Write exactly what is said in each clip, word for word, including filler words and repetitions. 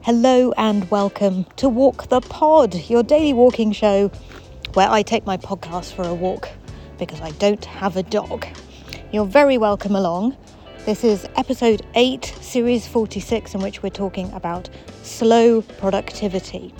Hello and welcome to Walk the Pod, your daily walking show where I take my podcast for a walk because I don't have a dog. You're very welcome along. This is episode eight, series forty-six, in which we're talking about slow productivity.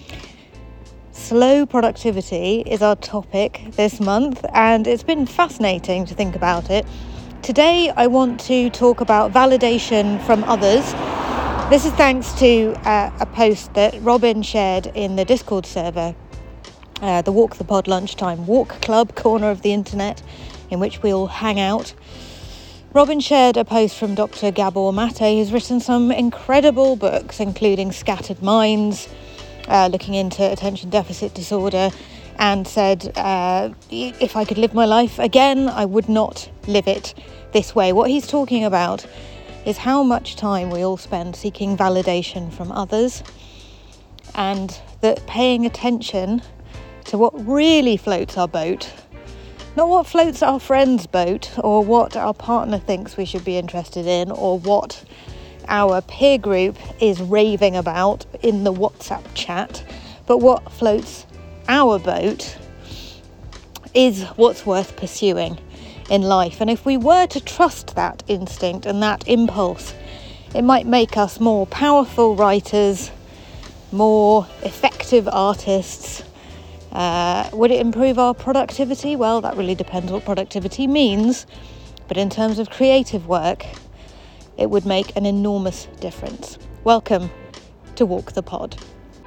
Slow productivity is our topic this month, and it's been fascinating to think about it. Today I want to talk about validation from others. This is thanks to uh, a post that Robin shared in the Discord server, uh, the Walk the Pod Lunchtime Walk Club corner of the internet, in which we all hang out. Robin shared a post from Doctor Gabor Mate, who's written some incredible books, including Scattered Minds, uh, looking into attention deficit disorder, and said, uh, if I could live my life again, I would not live it this way. What he's talking about is how much time we all spend seeking validation from others, and that paying attention to what really floats our boat, not what floats our friend's boat or what our partner thinks we should be interested in or what our peer group is raving about in the WhatsApp chat, but what floats our boat is what's worth pursuing in life. And if we were to trust that instinct and that impulse, it might make us more powerful writers, more effective artists. Uh, would it improve our productivity? Well, that really depends what productivity means. But in terms of creative work, it would make an enormous difference. Welcome to Walk the Pod.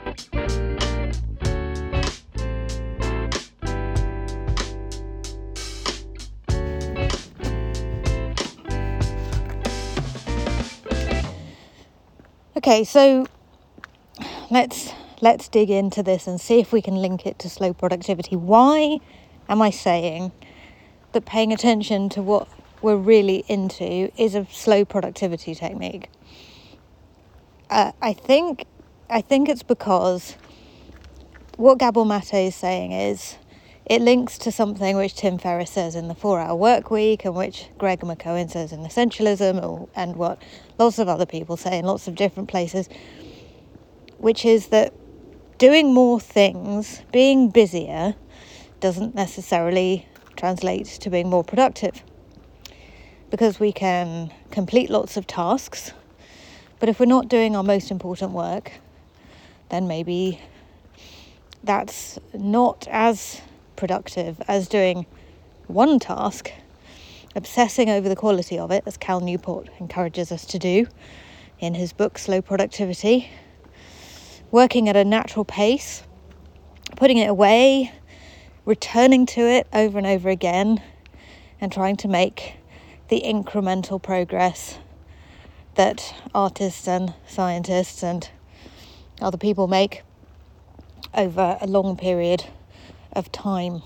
Okay, so let's let's dig into this and see if we can link it to slow productivity. Why am I saying that paying attention to what we're really into is a slow productivity technique? Uh, I think I think it's because what Gabor Mate is saying is it links to something which Tim Ferriss says in the four-hour work week, and which Greg McKeown says in Essentialism, or, and what lots of other people say in lots of different places, which is that doing more things, being busier, doesn't necessarily translate to being more productive. Because we can complete lots of tasks, but if we're not doing our most important work, then maybe that's not as productive as doing one task, obsessing over the quality of it, as Cal Newport encourages us to do in his book Slow Productivity, working at a natural pace, putting it away, returning to it over and over again, and trying to make the incremental progress that artists and scientists and other people make over a long period of time.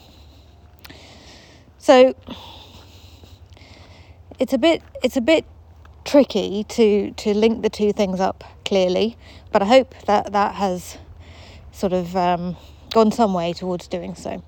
So it's a bit it's a bit tricky to to link the two things up clearly, but I hope that that has sort of um, gone some way towards doing so.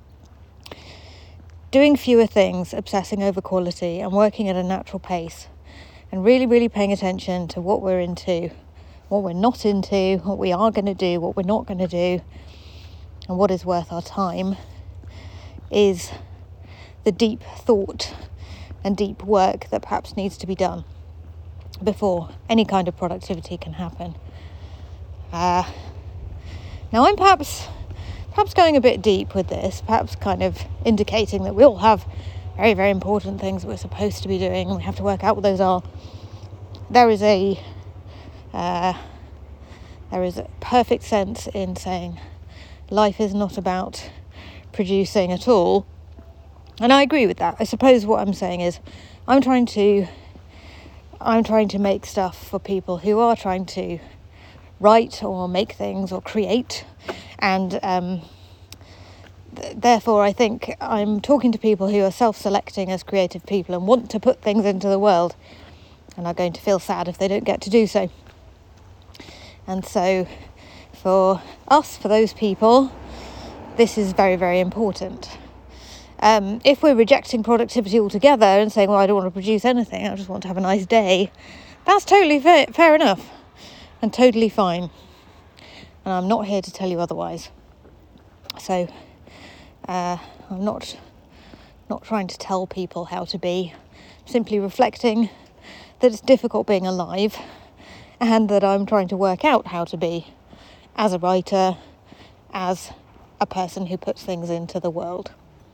Doing fewer things, obsessing over quality, and working at a natural pace, and really, really paying attention to what we're into, what we're not into, what we are going to do, what we're not going to do, and what is worth our time, is the deep thought and deep work that perhaps needs to be done before any kind of productivity can happen. Uh, now I'm perhaps perhaps going a bit deep with this, perhaps kind of indicating that we all have very, very important things that we're supposed to be doing, and we have to work out what those are. There is a uh, there is a perfect sense in saying life is not about producing at all. And I agree with that. I suppose what I'm saying is I'm trying to I'm trying to make stuff for people who are trying to write or make things or create, and um, th- therefore I think I'm talking to people who are self-selecting as creative people and want to put things into the world, and are going to feel sad if they don't get to do so. And so for us, for those people, this is very, very important. Um, if we're rejecting productivity altogether and saying, well, I don't want to produce anything, I just want to have a nice day, that's totally fair, fair enough. and totally fine. And I'm not here to tell you otherwise. So uh, I'm not not trying to tell people how to be, simply reflecting that it's difficult being alive and that I'm trying to work out how to be as a writer, as a person who puts things into the world.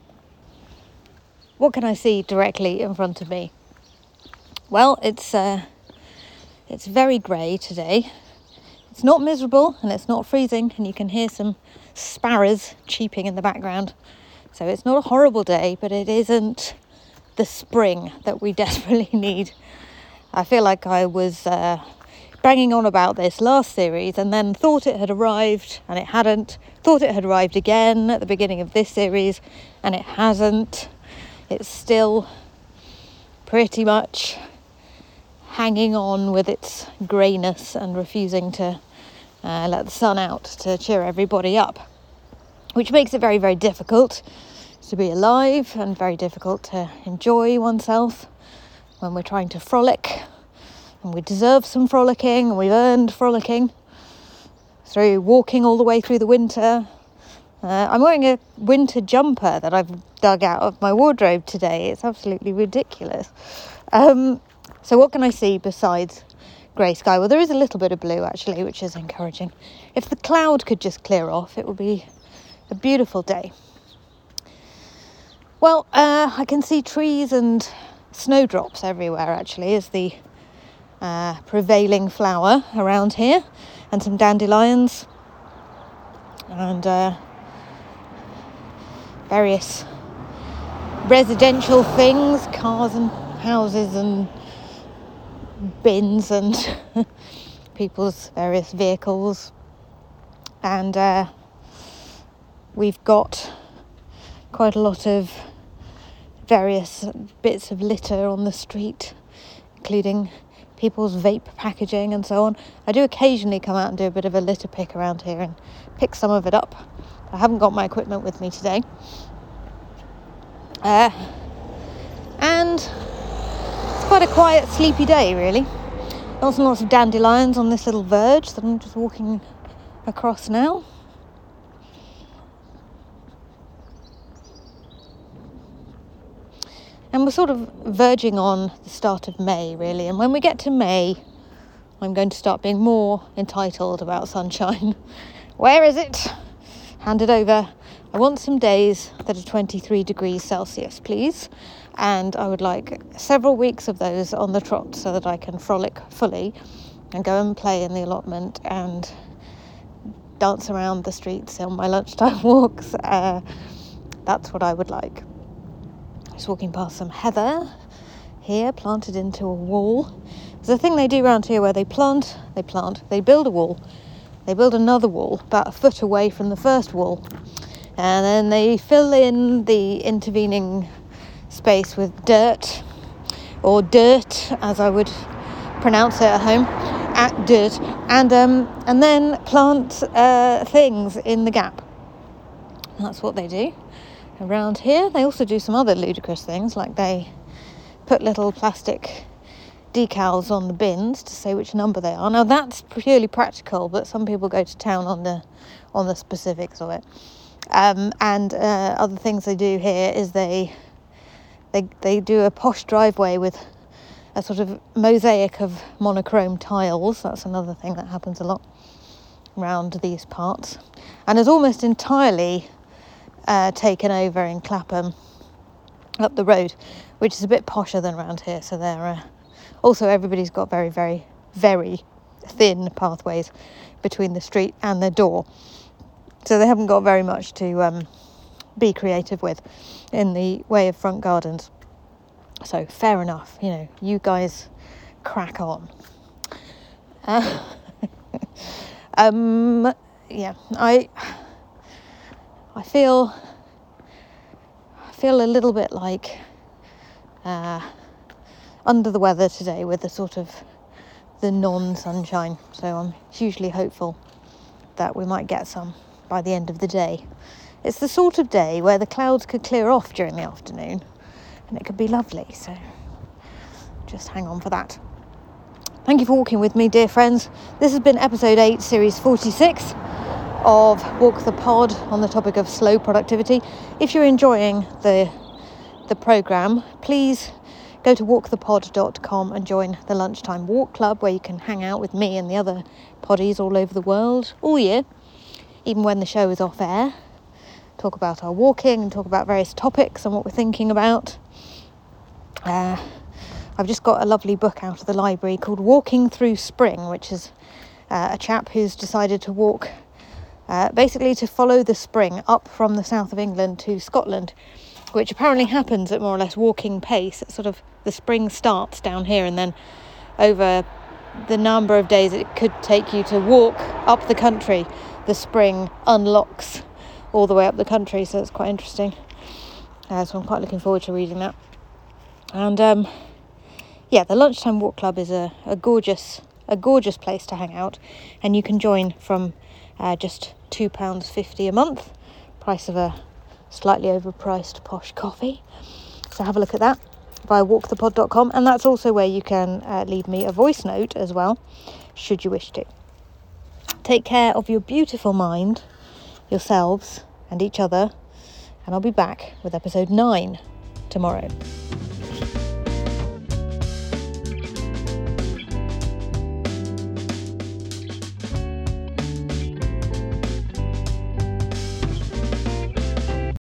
What can I see directly in front of me? Well, it's uh, it's very grey today. It's not miserable and it's not freezing, and you can hear some sparrows cheeping in the background. So it's not a horrible day, but it isn't the spring that we desperately need. I feel like I was uh, banging on about this last series and then thought it had arrived and it hadn't. Thought it had arrived again at the beginning of this series and it hasn't. It's still pretty much hanging on with its greyness and refusing to uh, let the sun out to cheer everybody up, which makes it very, very difficult to be alive and very difficult to enjoy oneself when we're trying to frolic. And we deserve some frolicking, and we've earned frolicking through walking all the way through the winter. Uh, I'm wearing a winter jumper that I've dug out of my wardrobe today. It's absolutely ridiculous. Um, so what can I see besides grey sky? Well, there is a little bit of blue actually, which is encouraging. If the cloud could just clear off, it would be a beautiful day. Well, uh, I can see trees and snowdrops everywhere actually as the uh, prevailing flower around here, and some dandelions and uh, various residential things, cars and houses and bins and people's various vehicles. And uh, we've got quite a lot of various bits of litter on the street, including people's vape packaging and so on. I do occasionally come out and do a bit of a litter pick around here and pick some of it up. I haven't got my equipment with me today. Uh, and it's quite a quiet, sleepy day, really. Lots and lots of dandelions on this little verge that I'm just walking across now. And we're sort of verging on the start of May, really. And when we get to May, I'm going to start being more entitled about sunshine. Where is it? Hand it over. I want some days that are twenty-three degrees Celsius, please. And I would like several weeks of those on the trot so that I can frolic fully and go and play in the allotment and dance around the streets on my lunchtime walks. Uh, that's what I would like. Just walking past some heather here, planted into a wall. There's a thing they do around here where they plant, they plant, they build a wall, they build another wall about a foot away from the first wall, and then they fill in the intervening space with dirt, or dirt as I would pronounce it at home, at dirt, and um, and then plant uh, things in the gap. And that's what they do around here. They also do some other ludicrous things, like they put little plastic decals on the bins to say which number they are. Now that's purely practical, but some people go to town on the on the specifics of it. Um, and uh, other things they do here is they they they do a posh driveway with a sort of mosaic of monochrome tiles. That's another thing that happens a lot around these parts, and is almost entirely Uh, taken over in Clapham up the road, which is a bit posher than around here. So they're uh, also everybody's got very, very, very thin pathways between the street and their door. So they haven't got very much to um, be creative with in the way of front gardens. So fair enough, you know, you guys crack on. Uh, um, yeah, I. I feel I feel a little bit like uh, under the weather today with the sort of the non-sunshine. So I'm hugely hopeful that we might get some by the end of the day. It's the sort of day where the clouds could clear off during the afternoon and it could be lovely. So just hang on for that. Thank you for walking with me, dear friends. This has been episode eight, series forty-six of Walk the Pod on the topic of slow productivity. If you're enjoying the the programme, please go to walk the pod dot com and join the Lunchtime Walk Club, where you can hang out with me and the other poddies all over the world all year, even when the show is off air. Talk about our walking and talk about various topics and what we're thinking about. Uh, I've just got a lovely book out of the library called Walking Through Spring, which is uh, a chap who's decided to walk, uh, basically to follow the spring up from the south of England to Scotland, which apparently happens at more or less walking pace. It's sort of, the spring starts down here, and then over the number of days it could take you to walk up the country, the spring unlocks all the way up the country, so it's quite interesting. Uh, so I'm quite looking forward to reading that. And um, yeah, the Lunchtime Walk Club is a, a gorgeous a gorgeous place to hang out, and you can join from uh, just two pounds fifty a month, price of a slightly overpriced posh coffee. So have a look at that via walk the pod dot com, and that's also where you can uh, leave me a voice note as well, should you wish to. Take care of your beautiful mind, yourselves and each other, and I'll be back with episode nine tomorrow.